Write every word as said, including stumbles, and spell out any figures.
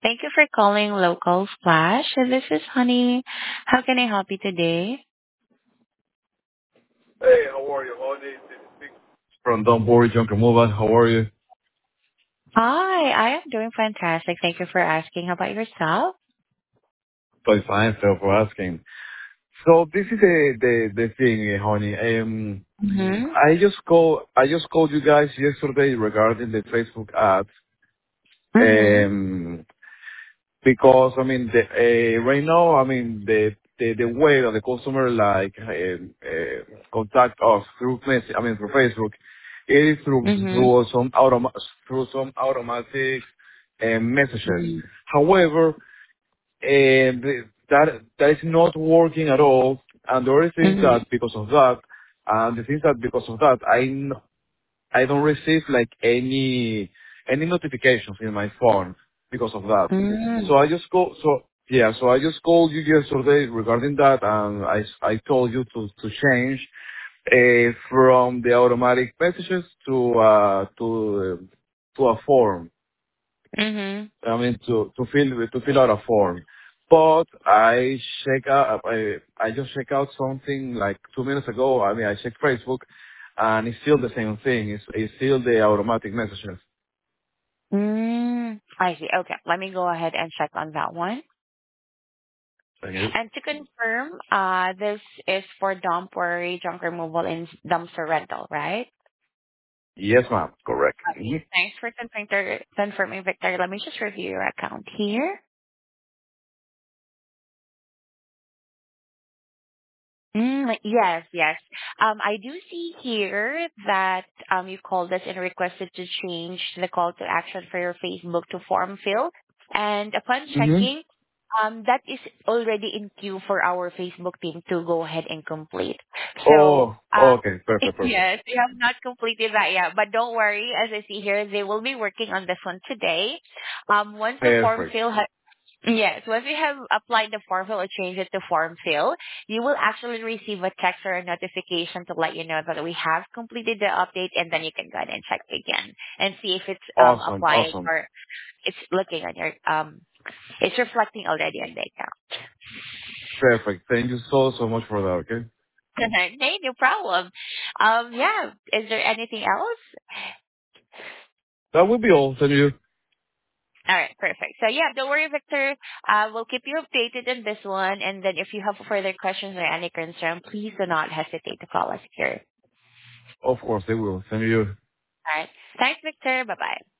Thank you for calling Local Splash. This is Honey. How can I help you today? Hey, how are you? Honey? This is Vic from Don't Worry Junk Removal. How are you? Hi, I am doing fantastic. Thank you for asking. How about yourself? Fine, fine, so for asking. So this is the the the thing, eh, honey. Um, Mm-hmm. I just call I just called you guys yesterday regarding the Facebook ads. Mm-hmm. Um, because I mean, the, uh, right now, I mean, the the the way that the customer like um, uh, contact us through mess- I mean through Facebook, it is through Mm-hmm. through some automa- through some automatic uh, messages. Mm-hmm. However, and that that is not working at all. And the other thing Mm-hmm. that because of that, and the thing that because of that, I n- I don't receive like any any notifications in my phone because of that. Mm-hmm. So I just call so yeah, so I just called you yesterday regarding that, and I I told you to to change uh, from the automatic messages to uh to to a form. Mm-hmm. I mean, to to fill to fill out a form. But I check out I I just check out something like two minutes ago. I mean, I checked Facebook, and it's still the same thing. It's it's still the automatic messages. Mm, I see. Okay, let me go ahead and check on that one. Thank you. And to confirm, uh, this is for dump worry, junk removal, and dumpster rental, right? Yes, ma'am. Correct. hmm Thanks for confirming, confirming, Victor. Let me just review your account here. Mm, yes, yes. Um, I do see here that um, you called us and requested to change the call to action for your Facebook to form fill. And upon hmm checking, um, that is already in queue for our Facebook team to go ahead and complete. So, Oh, uh, okay. Perfect. Perfect. yes, we have not completed that yet. But don't worry, as I see here, they will be working on this one today. Um, once the form Perfect. fill has Yes, once you have applied the form fill or changed it to form fill, you will actually receive a text or a notification to let you know that we have completed the update, and then you can go ahead and check again and see if it's um Awesome. applied Awesome. or it's looking on your um it's reflecting already on the account. Perfect. Thank you so so much for that. Okay. Hey, no problem. Um, yeah. Is there anything else? That will be all. Thank you. All right, perfect. So yeah, don't worry, Victor. Uh, we'll keep you updated on this one, and then if you have further questions or any concern, please do not hesitate to call us here. Of course, they will. Thank you. All right. Thanks, Victor. Bye-bye.